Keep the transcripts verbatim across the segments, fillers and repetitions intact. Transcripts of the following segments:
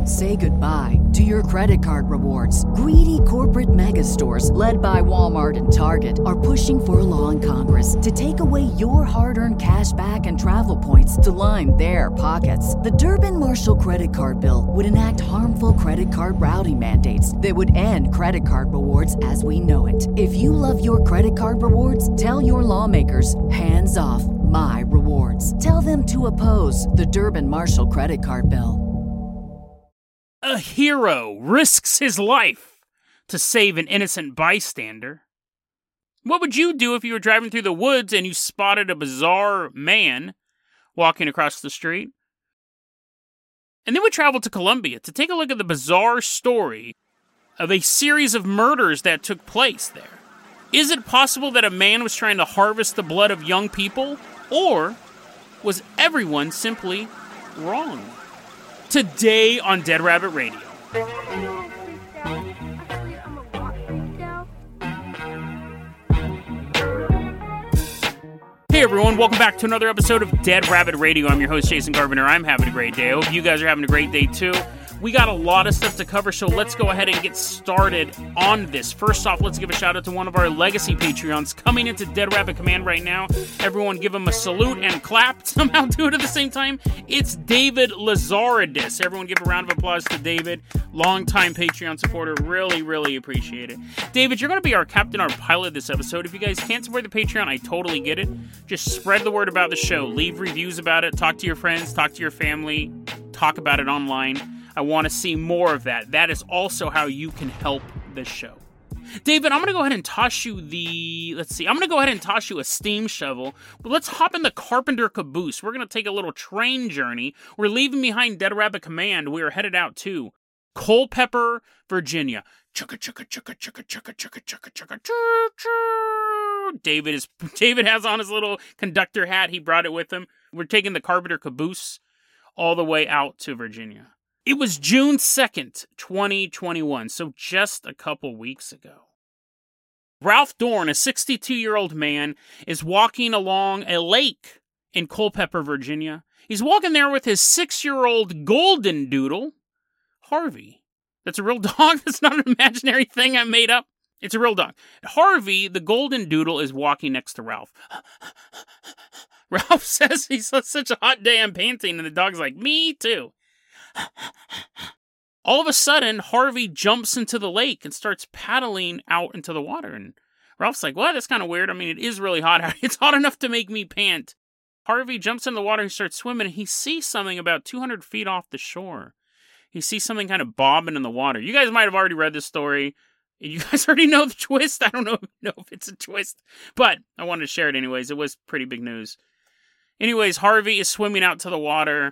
Say goodbye to your credit card rewards. Greedy corporate mega stores, led by Walmart and Target, are pushing for a law in Congress to take away your hard-earned cash back and travel points to line their pockets. The Durbin-Marshall credit card bill would enact harmful credit card routing mandates that would end credit card rewards as we know it. If you love your credit card rewards, tell your lawmakers, hands off my rewards. Tell them to oppose the Durbin-Marshall credit card bill. A hero risks his life to save an innocent bystander. What would you do if you were driving through the woods and you spotted a bizarre man walking across the street? And then we traveled to Colombia to take a look at the bizarre story of a series of murders that took place there. Is it possible that a man was trying to harvest the blood of young people? Or was everyone simply wrong? Today on Dead Rabbit Radio. Hey everyone, welcome back to another episode of Dead Rabbit Radio. I'm your host, Jason Carpenter. I'm having a great day. I hope you guys are having a great day too. We got a lot of stuff to cover, so let's go ahead and get started on this. First off, let's give a shout out to one of our legacy Patreons coming into Dead Rabbit Command right now. Everyone give him a salute and clap. Somehow do it at the same time. It's David Lazaridis. Everyone give a round of applause to David. Longtime Patreon supporter. Really, really appreciate it. David, you're going to be our captain, our pilot this episode. If you guys can't support the Patreon, I totally get it. Just spread the word about the show. Leave reviews about it. Talk to your friends. Talk to your family. Talk about it online. I want to see more of that. That is also how you can help the show. David, I'm going to go ahead and toss you the... Let's see. I'm going to go ahead and toss you a steam shovel. But let's hop in the Carpenter caboose. We're going to take a little train journey. We're leaving behind Dead Rabbit Command. We are headed out to Culpeper, Virginia. Chugga, chugga, chugga, chugga, chugga, chugga, chugga, chugga, chugga, chugga. David is David has on his little conductor hat. He brought it with him. We're taking the Carpenter caboose all the way out to Virginia. It was June second, twenty twenty-one, so just a couple weeks ago. Ralph Dorn, a sixty-two-year-old man, is walking along a lake in Culpeper, Virginia. He's walking there with his six-year-old golden doodle, Harvey. That's a real dog? That's not an imaginary thing I made up. It's a real dog. Harvey, the golden doodle, is walking next to Ralph. Ralph says he's such a hot day I'm panting, and the dog's like, me too. All of a sudden, Harvey jumps into the lake and starts paddling out into the water. And Ralph's like, well, that's kind of weird. I mean, it is really hot out. It's hot enough to make me pant. Harvey jumps in the water and starts swimming, and he sees something about two hundred feet off the shore. He sees something kind of bobbing in the water. You guys might have already read this story. You guys already know the twist. I don't know, know if it's a twist, but I wanted to share it anyways. It was pretty big news. Anyways, Harvey is swimming out to the water,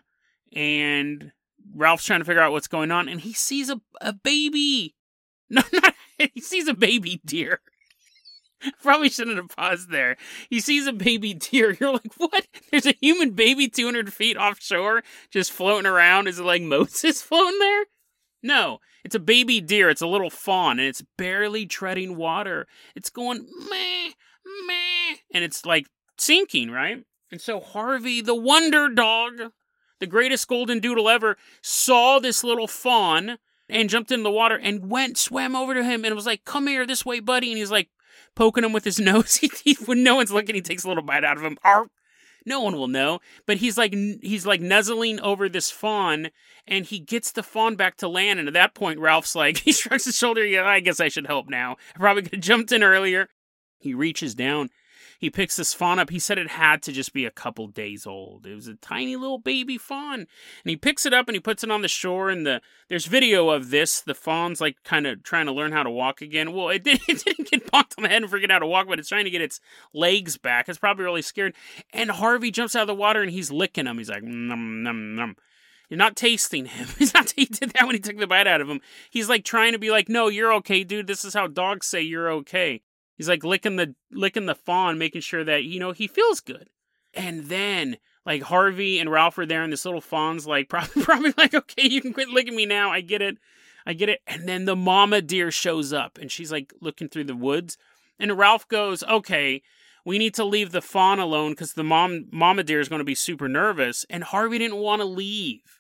and Ralph's trying to figure out what's going on, and he sees a, a baby. No, not, he sees a baby deer. Probably shouldn't have paused there. He sees a baby deer. You're like, what? There's a human baby two hundred feet offshore just floating around. Is it like Moses floating there? No, it's a baby deer. It's a little fawn, and it's barely treading water. It's going, meh, meh, and it's like sinking, right? And so Harvey, the wonder dog, the greatest golden doodle ever, saw this little fawn and jumped in the water and went, swam over to him and was like, come here this way, buddy. And he's like poking him with his nose. he, he, when no one's looking, he takes a little bite out of him. Arr! No one will know. But he's like, he's like nuzzling over this fawn, and he gets the fawn back to land. And at that point, Ralph's like, he shrugs his shoulder. Yeah, I guess I should help now. I probably could have jumped in earlier. He reaches down. He picks this fawn up. He said it had to just be a couple days old. It was a tiny little baby fawn. And he picks it up and he puts it on the shore. And the there's video of this. The fawn's like kind of trying to learn how to walk again. Well, it, did, it didn't get bonked on the head and forget how to walk, but it's trying to get its legs back. It's probably really scared. And Harvey jumps out of the water and he's licking him. He's like, num, num, num. You're not tasting him. He's not. He did that when he took the bite out of him. He's like trying to be like, no, you're okay, dude. This is how dogs say you're okay. He's like licking the licking the fawn, making sure that, you know, he feels good. And then, like, Harvey and Ralph are there, and this little fawn's like, probably, probably like, okay, you can quit licking me now. I get it. I get it. And then the mama deer shows up, and she's like looking through the woods. And Ralph goes, okay, we need to leave the fawn alone because the mom mama deer is going to be super nervous. And Harvey didn't want to leave.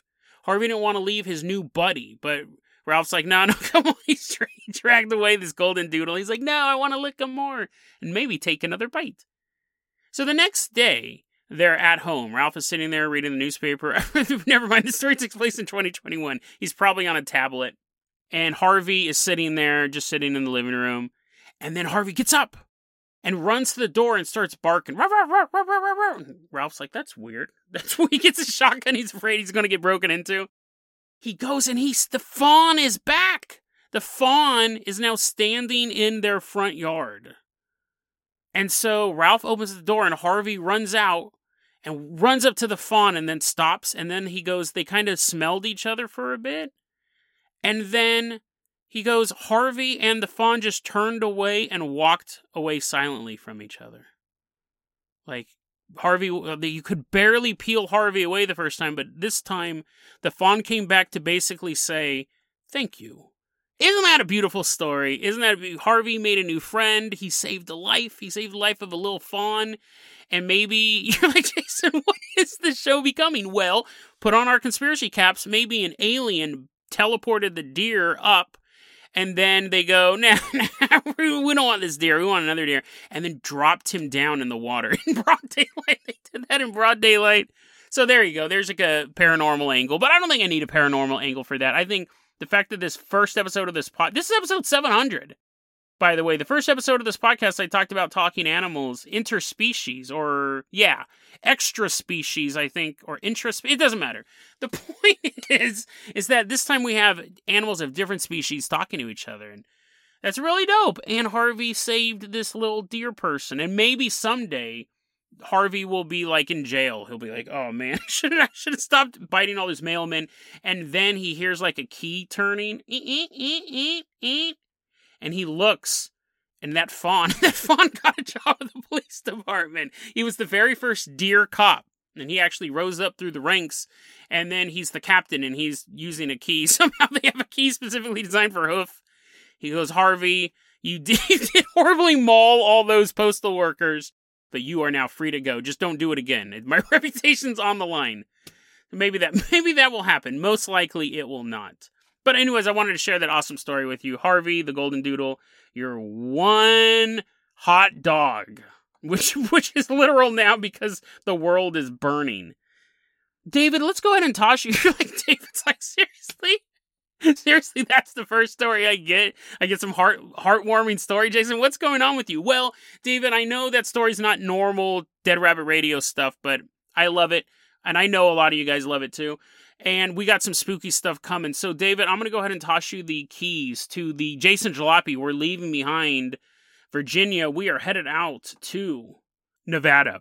Harvey didn't want to leave his new buddy, but Ralph's like, no, no, come on. He's tra- he dragged away this golden doodle. He's like, no, I want to lick him more and maybe take another bite. So the next day, they're at home. Ralph is sitting there reading the newspaper. Never mind, the story takes place in twenty twenty-one. He's probably on a tablet. And Harvey is sitting there, just sitting in the living room. And then Harvey gets up and runs to the door and starts barking. Ruff, ruff, ruff, ruff, ruff, ruff. Ralph's like, that's weird. That's when he gets a shotgun. He's afraid he's going to get broken into. He goes and he's, the fawn is back. The fawn is now standing in their front yard. And so Ralph opens the door and Harvey runs out and runs up to the fawn and then stops. And then he goes, they kind of smelled each other for a bit. And then he goes, Harvey and the fawn just turned away and walked away silently from each other. Like, Harvey, you could barely peel Harvey away the first time, but this time the fawn came back to basically say, thank you. Isn't that a beautiful story? Isn't that a, Harvey made a new friend. He saved a life. He saved the life of a little fawn. And maybe you're like, Jason, what is this show becoming? Well, put on our conspiracy caps. Maybe an alien teleported the deer up. And then they go, nah, nah, we don't want this deer. We want another deer. And then dropped him down in the water in broad daylight. They did that in broad daylight. So there you go. There's like a paranormal angle. But I don't think I need a paranormal angle for that. I think the fact that this first episode of this pod, this is episode seven hundred. By the way, the first episode of this podcast, I talked about talking animals, interspecies, or, yeah, extra species, I think, or intraspecies. It doesn't matter. The point is, is that this time we have animals of different species talking to each other, and that's really dope. And Harvey saved this little deer person, and maybe someday Harvey will be, like, in jail. He'll be like, oh, man, I should I should have stopped biting all these mailmen. And then he hears, like, a key turning, eep, eep, eep, eep, eep. And he looks, and that fawn, that fawn got a job at the police department. He was the very first deer cop, and he actually rose up through the ranks, and then he's the captain, and he's using a key. Somehow they have a key specifically designed for Hoof. He goes, Harvey, you did, you did horribly maul all those postal workers, but you are now free to go. Just don't do it again. My reputation's on the line. Maybe that, maybe that will happen. Most likely it will not. But anyways, I wanted to share that awesome story with you. Harvey, the golden doodle, you're one hot dog, which which is literal now because the world is burning. David, let's go ahead and toss you. You're like, David's like, seriously? Seriously, that's the first story I get. I get some heart heartwarming story. Jason, what's going on with you? Well, David, I know that story's not normal Dead Rabbit Radio stuff, but I love it. And I know a lot of you guys love it too. And we got some spooky stuff coming. So, David, I'm going to go ahead and toss you the keys to the Jason Jalopy. We're leaving behind Virginia. We are headed out to Nevada.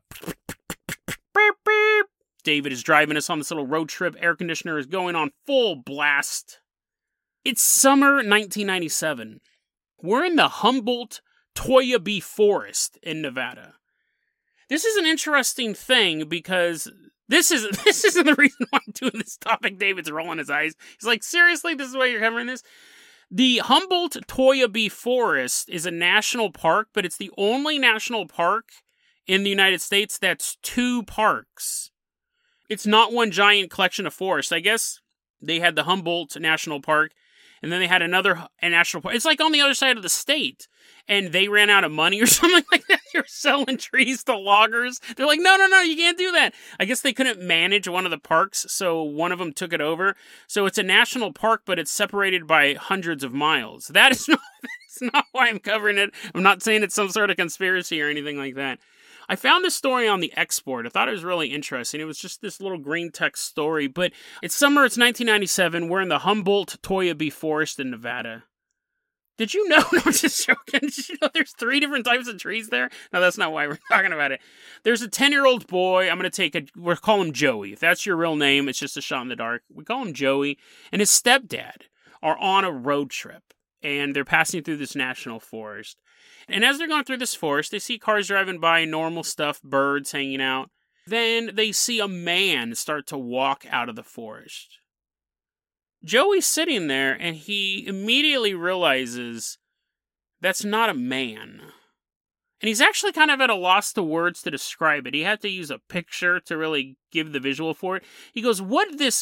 David is driving us on this little road trip. Air conditioner is going on full blast. It's summer nineteen ninety-seven. We're in the Humboldt Toyah Forest in Nevada. This is an interesting thing because This isn't, this isn't the reason why I'm doing this topic. David's rolling his eyes. He's like, seriously, this is why you're covering this? The Humboldt Toyah Forest is a national park, but it's the only national park in the United States that's two parks. It's not one giant collection of forests. I guess they had the Humboldt National Park, and then they had another national park. It's like on the other side of the state. And they ran out of money or something like that. They were selling trees to loggers. They're like, no, no, no, you can't do that. I guess they couldn't manage one of the parks, so one of them took it over. So it's a national park, but it's separated by hundreds of miles. That is not, that's not why I'm covering it. I'm not saying it's some sort of conspiracy or anything like that. I found this story on the Export. I thought it was really interesting. It was just this little green text story, but it's summer, it's nineteen ninety-seven. We're in the Humboldt Toyah Forest in Nevada. Did you know? No, I'm just joking. Did you know there's three different types of trees there? No, that's not why we're talking about it. There's a ten-year-old boy. I'm going to take a, we'll call him Joey. If that's your real name, it's just a shot in the dark. We call him Joey. And his stepdad are on a road trip. And they're passing through this national forest. And as they're going through this forest, they see cars driving by, normal stuff, birds hanging out. Then they see a man start to walk out of the forest. Joey's sitting there, and he immediately realizes that's not a man. And he's actually kind of at a loss to words to describe it. He had to use a picture to really give the visual for it. He goes, what this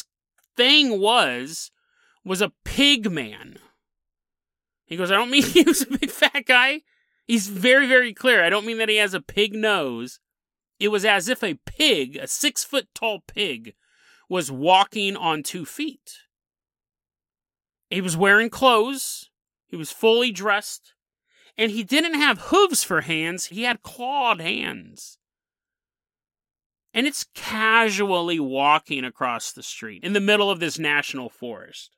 thing was, was a pig man. He goes, I don't mean he was a big fat guy. He's very, very clear. I don't mean that he has a pig nose. It was as if a pig, a six-foot-tall pig, was walking on two feet. He was wearing clothes. He was fully dressed. And he didn't have hooves for hands. He had clawed hands. And it's casually walking across the street in the middle of this national forest.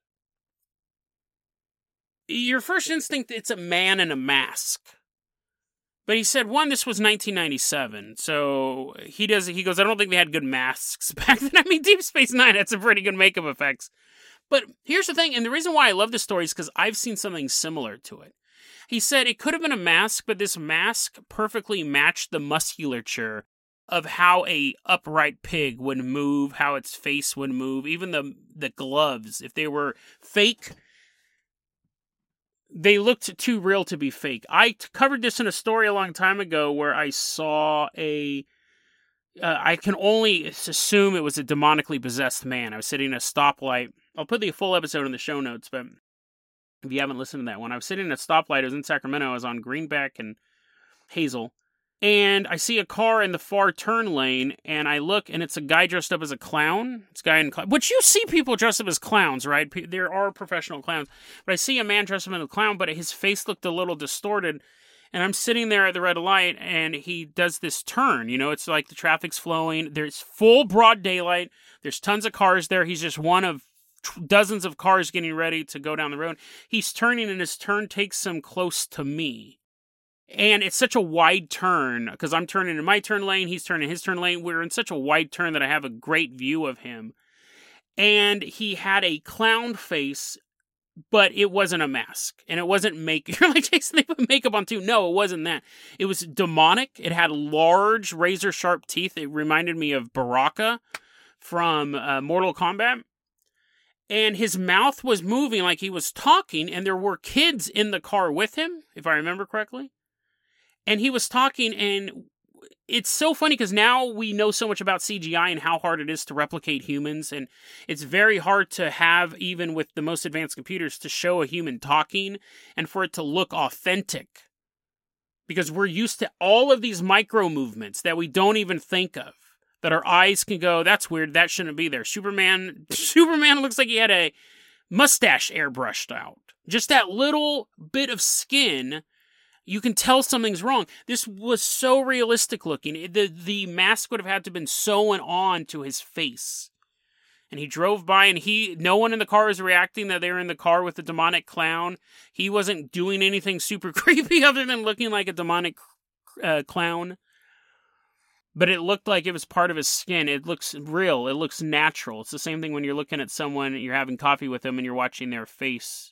Your first instinct, it's a man in a mask. But he said, one, this was nineteen ninety-seven, so he does. He goes, I don't think they had good masks back then. I mean, Deep Space Nine had some pretty good makeup effects. But here's the thing, and the reason why I love this story is because I've seen something similar to it. He said it could have been a mask, but this mask perfectly matched the musculature of how a upright pig would move, how its face would move, even the the gloves. If they were fake, they looked too real to be fake. I t- covered this in a story a long time ago where I saw a... Uh, I can only assume it was a demonically possessed man. I was sitting at a stoplight. I'll put the full episode in the show notes, but if you haven't listened to that one, I was sitting at a stoplight. I was in Sacramento. I was on Greenback and Hazel. And I see a car in the far turn lane, and I look, and it's a guy dressed up as a clown. It's a guy in cl- which you see people dressed up as clowns, right? P- there are professional clowns. But I see a man dressed up as a clown, but his face looked a little distorted. And I'm sitting there at the red light, and he does this turn. You know, it's like the traffic's flowing. There's full broad daylight. There's tons of cars there. He's just one of dozens of cars getting ready to go down the road. He's turning, and his turn takes him close to me. And it's such a wide turn, because I'm turning in my turn lane, he's turning his turn lane. We're in such a wide turn that I have a great view of him. And he had a clown face, but it wasn't a mask. And it wasn't make. You're like, Jason, they put makeup on too. No, it wasn't that. It was demonic. It had large, razor-sharp teeth. It reminded me of Baraka from uh, Mortal Kombat. And his mouth was moving like he was talking, and there were kids in the car with him, if I remember correctly. And he was talking, and it's so funny because now we know so much about C G I and how hard it is to replicate humans, and it's very hard to have, even with the most advanced computers, to show a human talking and for it to look authentic. Because we're used to all of these micro movements that we don't even think of, that our eyes can go, that's weird, that shouldn't be there. Superman, Superman looks like he had a mustache airbrushed out. Just that little bit of skin, you can tell something's wrong. This was so realistic looking. The the mask would have had to have been sewn on to his face. And he drove by, and he no one in the car was reacting that they were in the car with the demonic clown. He wasn't doing anything super creepy other than looking like a demonic uh, clown. But it looked like it was part of his skin. It looks real. It looks natural. It's the same thing when you're looking at someone, you're having coffee with them, and you're watching their face.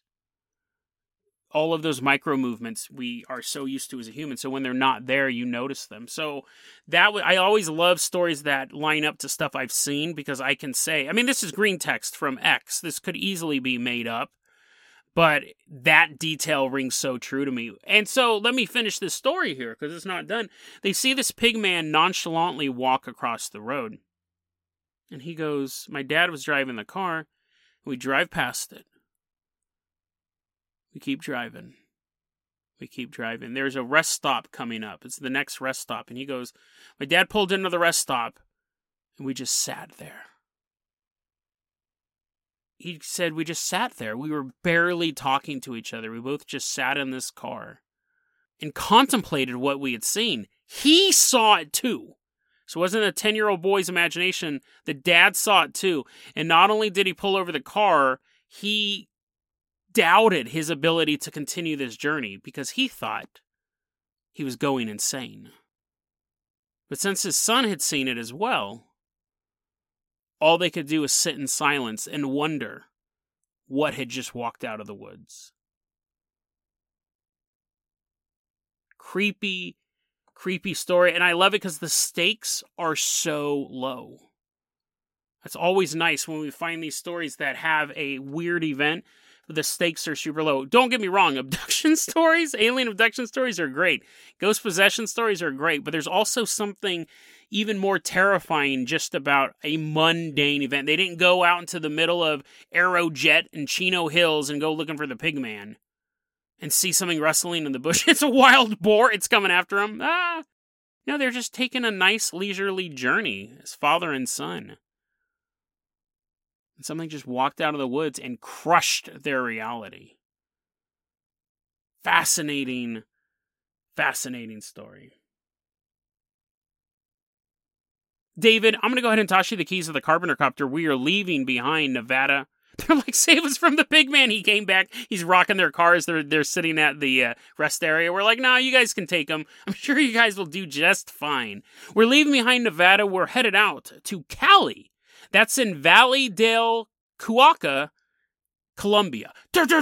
All of those micro movements we are so used to as a human. So when they're not there, you notice them. So that w- I always love stories that line up to stuff I've seen, because I can say, I mean, this is green text from X. This could easily be made up, but that detail rings so true to me. And so let me finish this story here, because it's not done. They see this pig man nonchalantly walk across the road. And he goes, my dad was driving the car. We drive past it. We keep driving. We keep driving. There's a rest stop coming up. It's the next rest stop. And he goes, my dad pulled into the rest stop, and we just sat there. He said we just sat there. We were barely talking to each other. We both just sat in this car and contemplated what we had seen. He saw it too. So it wasn't a ten-year-old boy's imagination. The dad saw it too. And not only did he pull over the car, he doubted his ability to continue this journey because he thought he was going insane. But since his son had seen it as well, all they could do was sit in silence and wonder what had just walked out of the woods. Creepy, creepy story. And I love it because the stakes are so low. It's always nice when we find these stories that have a weird event. the stakes are super low. Don't get me wrong, abduction stories, alien abduction stories are great. Ghost possession stories are great, but there's also something even more terrifying just about a mundane event. They didn't go out into the middle of Aerojet and Chino Hills and go looking for the Pigman and see something rustling in the bush. It's a wild boar. It's coming after them. Ah, no, they're just taking a nice leisurely journey as father and son. And something just walked out of the woods and crushed their reality. Fascinating, fascinating story. David, I'm going to go ahead and toss you the keys of the Carpenter copter. We are leaving behind Nevada. They're like, save us from the Pigman. He came back. He's rocking their cars. They're they're sitting at the uh, rest area. We're like, nah, you guys can take them. I'm sure you guys will do just fine. We're leaving behind Nevada. We're headed out to Cali. That's in Valley del Cauca, Colombia.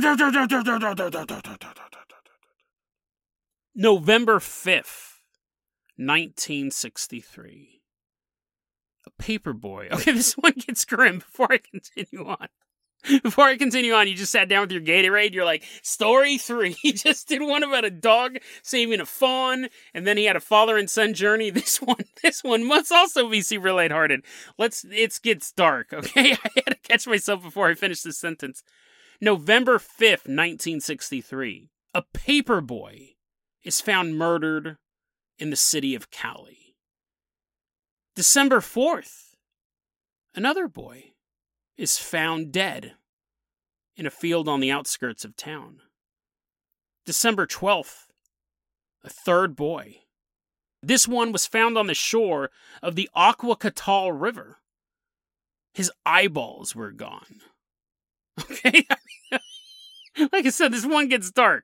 November fifth, nineteen sixty-three. A paperboy. Okay, this one gets grim. Before I continue on. Before I continue on, you just sat down with your Gatorade. You're like, story three. He just did one about a dog saving a fawn, and then he had a father and son journey. This one, this one must also be super lighthearted. Let's, it gets dark, okay? I had to catch myself before I finish this sentence. November fifth, nineteen sixty-three. A paperboy is found murdered in the city of Cali. December fourth, another boy is found dead in a field on the outskirts of town. December twelfth, a third boy. This one was found on the shore of the Agua Catal River. His eyeballs were gone. Okay? Like I said, this one gets dark.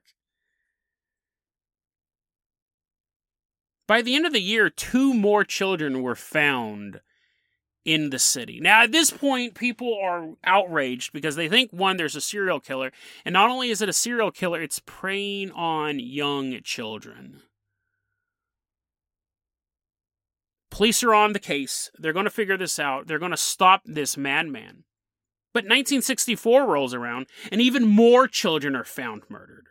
By the end of the year, two more children were found in the city. Now, at this point, people are outraged because they think, one, there's a serial killer, and not only is it a serial killer, it's preying on young children. Police are on the case. They're going to figure this out. They're going to stop this madman. But nineteen sixty-four rolls around, and even more children are found murdered.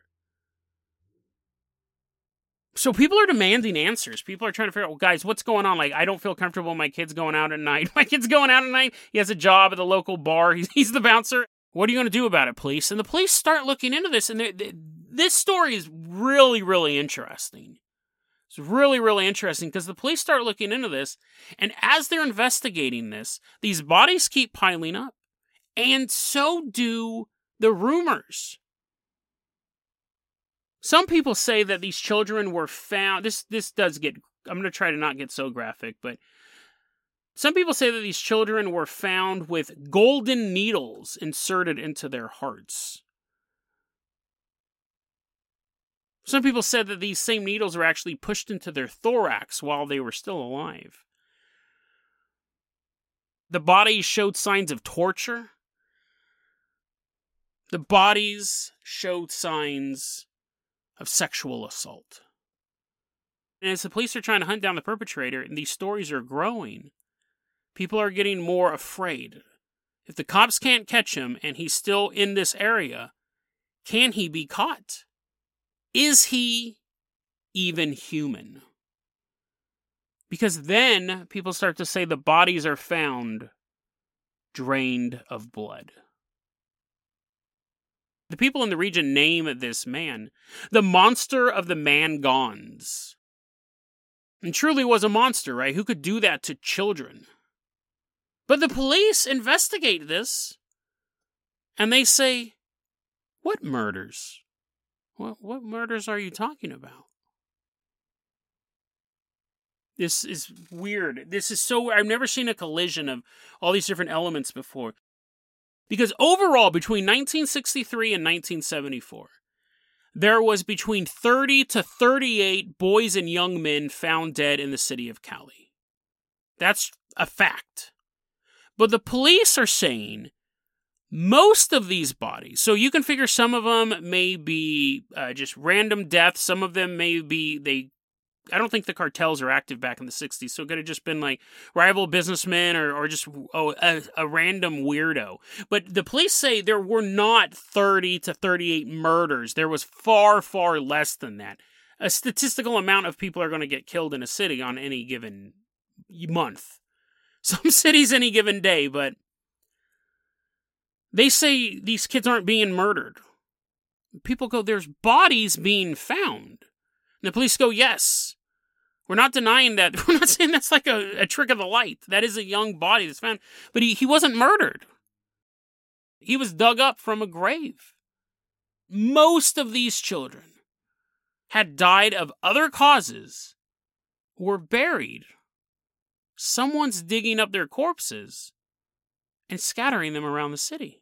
So people are demanding answers. People are trying to figure out, well, guys, what's going on? Like, I don't feel comfortable with my kid's going out at night. My kid's going out at night. He has a job at the local bar. He's, he's the bouncer. What are you going to do about it, police? And the police start looking into this. And they, they, this story is really, really interesting. It's really, really interesting because the police start looking into this. And as they're investigating this, these bodies keep piling up. And so do the rumors. Some people say that these children were found, this this does get, I'm going to try to not get so graphic, but some people say that these children were found with golden needles inserted into their hearts. Some people said that these same needles were actually pushed into their thorax while they were still alive. The bodies showed signs of torture. The bodies showed signs of sexual assault. And as the police are trying to hunt down the perpetrator, and these stories are growing, people are getting more afraid. If the cops can't catch him and he's still in this area, can he be caught? Is he even human? Because then people start to say the bodies are found drained of blood. The people in the region name this man the monster of the Mangans. And truly was a monster, right? Who could do that to children? But the police investigate this, and they say, what murders? What, what murders are you talking about? This is weird. This is so weird. I've never seen a collision of all these different elements before. Because overall, between nineteen sixty-three and nineteen seventy-four, there was between thirty to thirty-eight boys and young men found dead in the city of Cali. That's a fact. But the police are saying most of these bodies, so you can figure some of them may be uh, just random deaths, some of them may be they I don't think the cartels are active back in the sixties, so it could have just been like rival businessmen or, or just oh, a, a random weirdo. But the police say there were not thirty to thirty-eight murders. There was far, far less than that. A statistical amount of people are going to get killed in a city on any given month. Some cities any given day, but they say these kids aren't being murdered. People go, there's bodies being found. And the police go, yes. We're not denying that. We're not saying that's like a, a trick of the light. That is a young body that's found. But he, he wasn't murdered. He was dug up from a grave. Most of these children had died of other causes, were buried. Someone's digging up their corpses and scattering them around the city.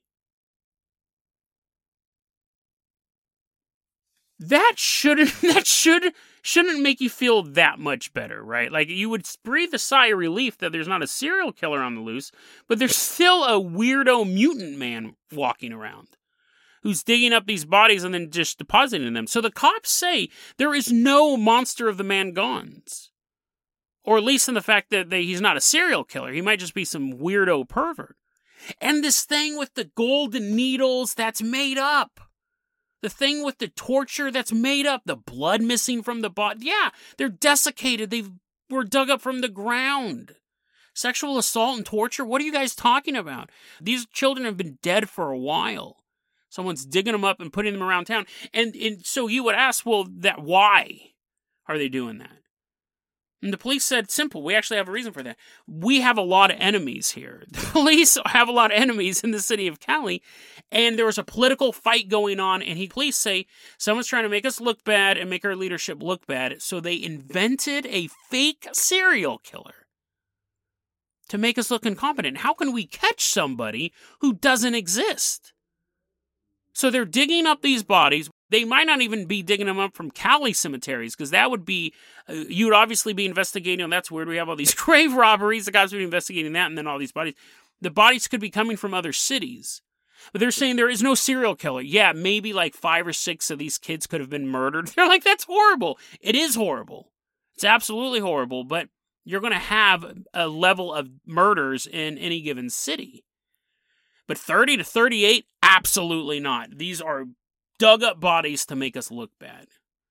That shouldn't, that should, shouldn't make you feel that much better, right? Like, you would breathe a sigh of relief that there's not a serial killer on the loose, but there's still a weirdo mutant man walking around who's digging up these bodies and then just depositing them. So the cops say there is no monster of the Mangans. Or at least in the fact that they, he's not a serial killer. He might just be some weirdo pervert. And this thing with the golden needles, that's made up. The thing with the torture, that's made up. The blood missing from the body. Yeah, they're desiccated. They were dug up from the ground. Sexual assault and torture? What are you guys talking about? These children have been dead for a while. Someone's digging them up and putting them around town. And, and so you would ask, well, that why are they doing that? And the police said, simple, we actually have a reason for that. We have a lot of enemies here. The police have a lot of enemies in the city of Cali, and there was a political fight going on, and the police say, someone's trying to make us look bad and make our leadership look bad, so they invented a fake serial killer to make us look incompetent. How can we catch somebody who doesn't exist? So they're digging up these bodies. They might not even be digging them up from Cali cemeteries, because that would be, uh, you would obviously be investigating, oh, that's weird, we have all these grave robberies, the guys would be investigating that, and then all these bodies. The bodies could be coming from other cities. But they're saying there is no serial killer. Yeah, maybe like five or six of these kids could have been murdered. They're like, that's horrible. It is horrible. It's absolutely horrible, but you're going to have a level of murders in any given city. But thirty to thirty-eight, absolutely not. These are dug up bodies to make us look bad.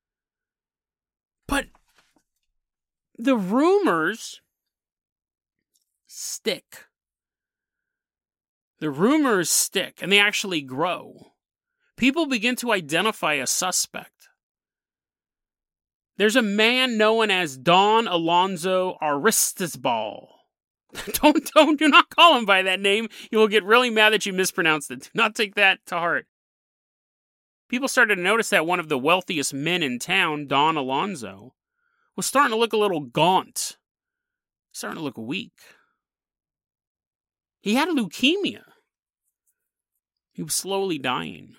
But the rumors stick. The rumors stick, and they actually grow. People begin to identify a suspect. There's a man known as Don Alonso Aristisbal. Don't, don't, do not call him by that name. He will get really mad that you mispronounced it. Do not take that to heart. People started to notice that one of the wealthiest men in town, Don Alonso, was starting to look a little gaunt. Starting to look weak. He had leukemia. He was slowly dying.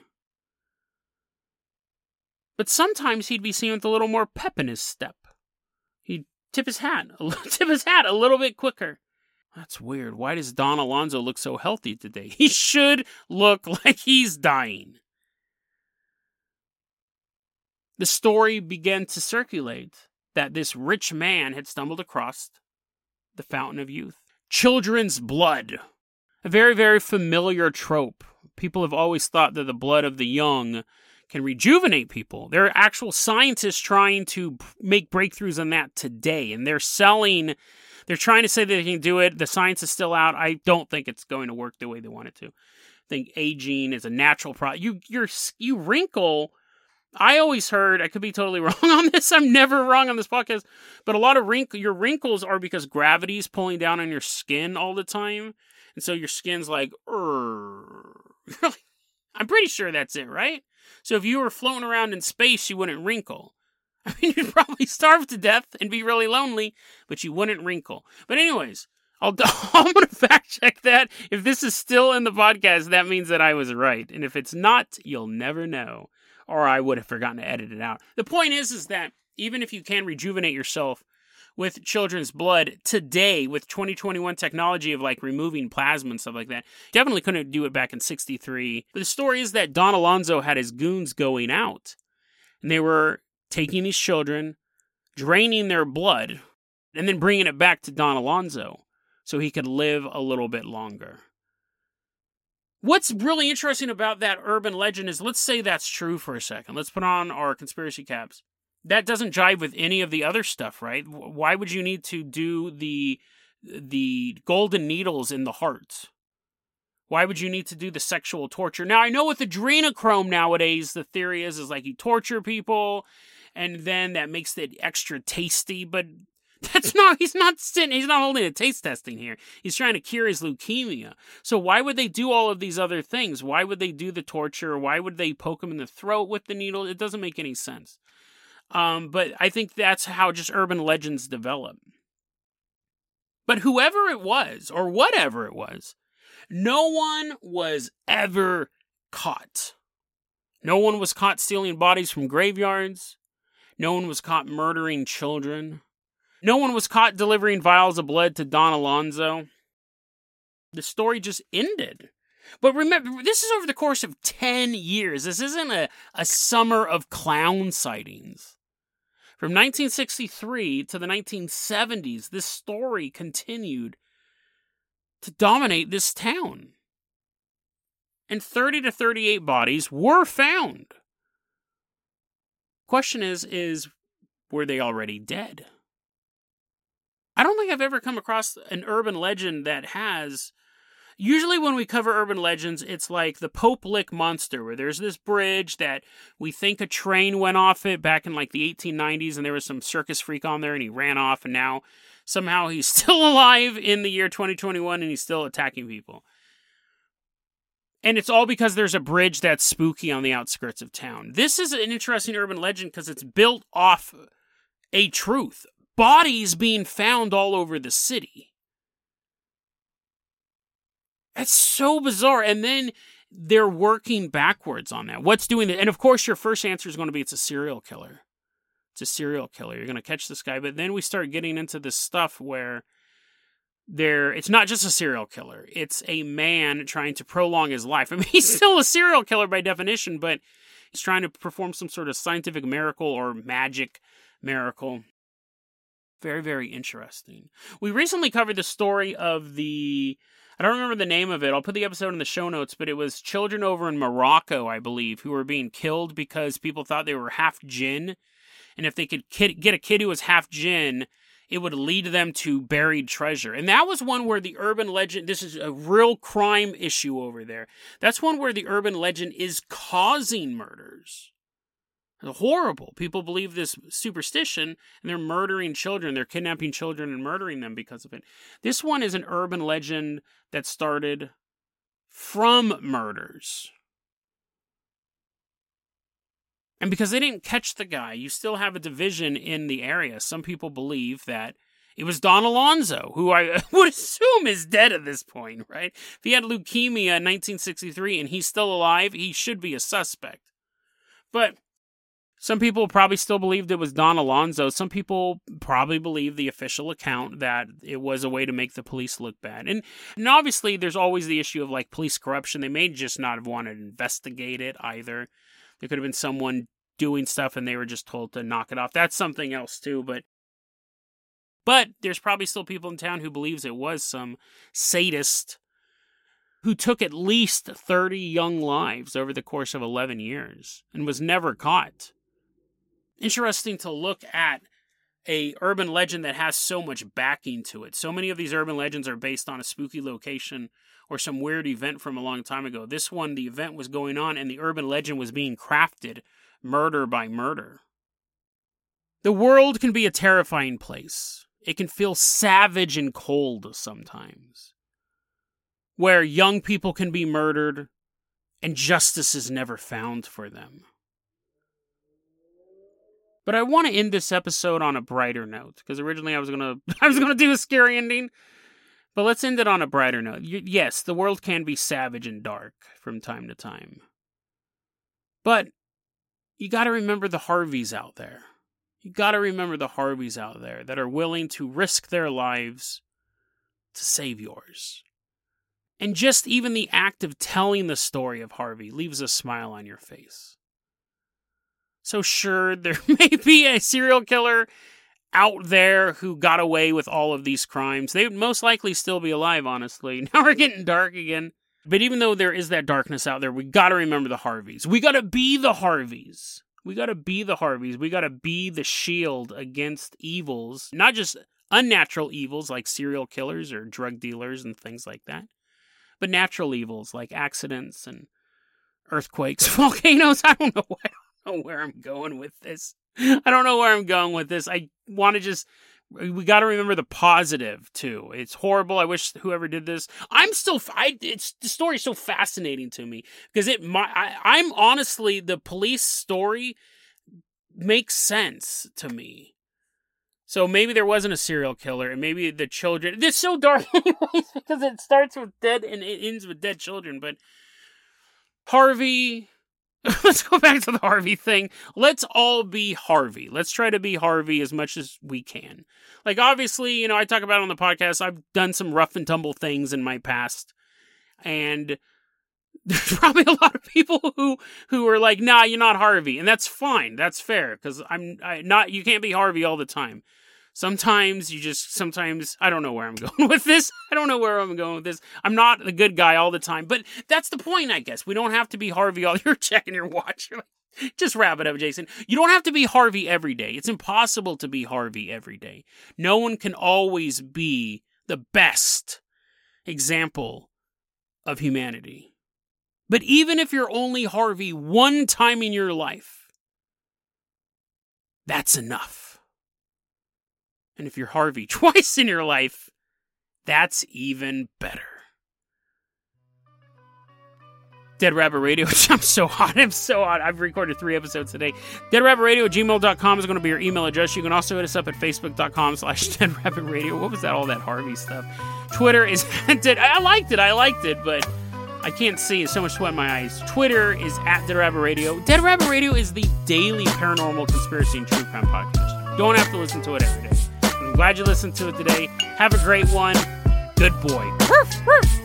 But sometimes he'd be seen with a little more pep in his step. He'd tip his hat, tip his hat a little bit quicker. That's weird. Why does Don Alonso look so healthy today? He should look like he's dying. The story began to circulate that this rich man had stumbled across the fountain of youth. Children's blood. A very, very familiar trope. People have always thought that the blood of the young can rejuvenate people. There are actual scientists trying to make breakthroughs on that today, and they're selling, they're trying to say that they can do it. The science is still out. I don't think it's going to work the way they want it to. I think aging is a natural process. You, you're, you wrinkle. I always heard, I could be totally wrong on this, I'm never wrong on this podcast, but a lot of wrinkle, your wrinkles are because gravity is pulling down on your skin all the time, and so your skin's like, I'm pretty sure that's it, right? So if you were floating around in space, you wouldn't wrinkle. I mean, you'd probably starve to death and be really lonely, but you wouldn't wrinkle. But anyways, I'll, I'm going to fact check that. If this is still in the podcast, that means that I was right, and if it's not, you'll never know. Or I would have forgotten to edit it out. The point is, is that even if you can rejuvenate yourself with children's blood today, with twenty twenty-one technology of like removing plasma and stuff like that, definitely couldn't do it back in sixty-three. But the story is that Don Alonso had his goons going out, and they were taking these children, draining their blood, and then bringing it back to Don Alonzo so he could live a little bit longer. What's really interesting about that urban legend is, let's say that's true for a second. Let's put on our conspiracy caps. That doesn't jive with any of the other stuff, right? Why would you need to do the the golden needles in the heart? Why would you need to do the sexual torture? Now, I know with adrenochrome nowadays, the theory is, is like you torture people, and then that makes it extra tasty, but that's not, he's not sitting, he's not holding a taste testing here. He's trying to cure his leukemia. So why would they do all of these other things? Why would they do the torture? Why would they poke him in the throat with the needle? It doesn't make any sense. Um, but I think that's how just urban legends develop. But whoever it was, or whatever it was, no one was ever caught. No one was caught stealing bodies from graveyards. No one was caught murdering children. No one was caught delivering vials of blood to Don Alonzo. The story just ended. But remember, this is over the course of ten years. This isn't a, a summer of clown sightings. From nineteen sixty-three to the nineteen seventies, this story continued to dominate this town. And thirty to thirty-eight bodies were found. Question is, is were they already dead? I don't think I've ever come across an urban legend that has... Usually when we cover urban legends, it's like the Pope Lick Monster, where there's this bridge that we think a train went off it back in like the eighteen nineties, and there was some circus freak on there, and he ran off, and now somehow he's still alive in the year twenty twenty-one, and he's still attacking people. And it's all because there's a bridge that's spooky on the outskirts of town. This is an interesting urban legend because it's built off a truth. Bodies being found all over the city. It's so bizarre. And then they're working backwards on that. What's doing that? And of course, your first answer is going to be it's a serial killer. It's a serial killer. You're going to catch this guy. But then we start getting into this stuff where there, it's not just a serial killer. It's a man trying to prolong his life. I mean, he's still a serial killer by definition, but he's trying to perform some sort of scientific miracle or magic miracle. Very, very interesting. We recently covered the story of the, I don't remember the name of it. I'll put the episode in the show notes, but it was children over in Morocco, I believe, who were being killed because people thought they were half jinn. And if they could kid, get a kid who was half jinn, it would lead them to buried treasure. And that was one where the urban legend, this is a real crime issue over there. That's one where the urban legend is causing murders. Horrible. People believe this superstition, and they're murdering children. They're kidnapping children and murdering them because of it. This one is an urban legend that started from murders. And because they didn't catch the guy, you still have a division in the area. Some people believe that it was Don Alonzo, who I would assume is dead at this point, right? If he had leukemia in nineteen sixty-three and he's still alive, he should be a suspect. But some people probably still believed it was Don Alonzo. Some people probably believe the official account that it was a way to make the police look bad. And, and obviously, there's always the issue of like police corruption. They may just not have wanted to investigate it either. There could have been someone doing stuff and they were just told to knock it off. That's something else too. But but there's probably still people in town who believes it was some sadist who took at least thirty young lives over the course of eleven years and was never caught. Interesting to look at a urban legend that has so much backing to it. So many of these urban legends are based on a spooky location or some weird event from a long time ago. This one, the event was going on and the urban legend was being crafted murder by murder. The world can be a terrifying place. It can feel savage and cold sometimes, where young people can be murdered and justice is never found for them. But I want to end this episode on a brighter note, because originally I was gonna I was gonna do a scary ending, but let's end it on a brighter note. Y- yes, the world can be savage and dark from time to time, but you got to remember the Harveys out there. You got to remember the Harveys out there that are willing to risk their lives to save yours. And just even the act of telling the story of Harvey leaves a smile on your face. So sure, there may be a serial killer out there who got away with all of these crimes. They would most likely still be alive, honestly. Now we're getting dark again. But even though there is that darkness out there, we got to remember the Harveys. We got to be the Harveys. We got to be the Harveys. We got to be the shield against evils, not just unnatural evils like serial killers or drug dealers and things like that, but natural evils like accidents and earthquakes, volcanoes. I don't know. I don't know where I'm going with this. I don't know where I'm going with this. I want to just, we got to remember the positive too. It's horrible. I wish whoever did this, I'm still, I, it's, the story's so fascinating to me because it, my, I, I'm honestly, the police story makes sense to me. So maybe there wasn't a serial killer and maybe the children, it's so dark anyways because it starts with dead and it ends with dead children, but Harvey, let's go back to the Harvey thing. Let's all be Harvey. Let's try to be Harvey as much as we can. Like, obviously, you know, I talk about it on the podcast. I've done some rough and tumble things in my past. And there's probably a lot of people who, who are like, nah, you're not Harvey. And that's fine. That's fair. Because I'm I, not, you can't be Harvey all the time. Sometimes you just, sometimes, I don't know where I'm going with this. I don't know where I'm going with this. I'm not the good guy all the time. But that's the point, I guess. We don't have to be Harvey all, you're checking your watch. You're like, just wrap it up, Jason. You don't have to be Harvey every day. It's impossible to be Harvey every day. No one can always be the best example of humanity. But even if you're only Harvey one time in your life, that's enough. And if you're Harvey twice in your life, that's even better. Dead Rabbit Radio. I'm so hot. I'm so hot. I've recorded three episodes today. Dead Rabbit Radio at gmail dot com is going to be your email address. You can also hit us up at facebook.com slash Dead Rabbit Radio. What was that? All that Harvey stuff. Twitter is at Dead. I liked it. I liked it, but I can't see. It's so much sweat in my eyes. Twitter is at Dead Rabbit Radio. Dead Rabbit Radio is the daily paranormal conspiracy and true crime podcast. Don't have to listen to it every day. I'm glad you listened to it today. Have a great one. Good boy. Woof, woof.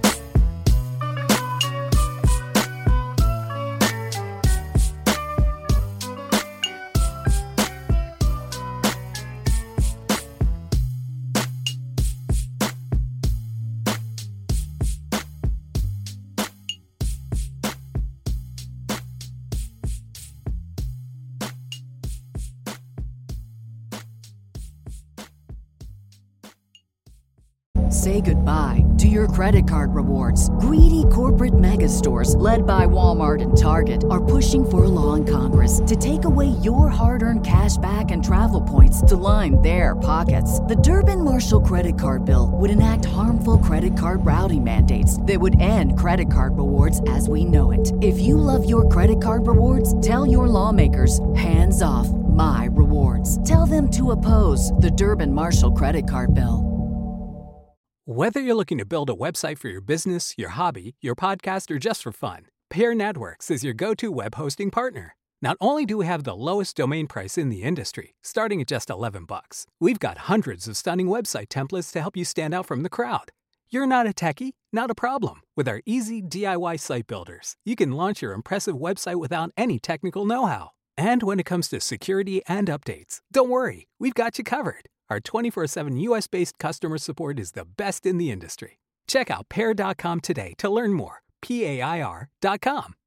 Say goodbye to your credit card rewards. Greedy corporate mega stores, led by Walmart and Target, are pushing for a law in Congress to take away your hard-earned cash back and travel points to line their pockets. The Durbin-Marshall credit card bill would enact harmful credit card routing mandates that would end credit card rewards as we know it. If you love your credit card rewards, tell your lawmakers, hands off my rewards. Tell them to oppose the Durbin-Marshall credit card bill. Whether you're looking to build a website for your business, your hobby, your podcast, or just for fun, Pair Networks is your go-to web hosting partner. Not only do we have the lowest domain price in the industry, starting at just eleven bucks, we've got hundreds of stunning website templates to help you stand out from the crowd. You're not a techie? Not a problem. With our easy D I Y site builders, you can launch your impressive website without any technical know-how. And when it comes to security and updates, don't worry, we've got you covered. Our twenty-four seven U S-based customer support is the best in the industry. Check out pair dot com today to learn more. P A I R dot com.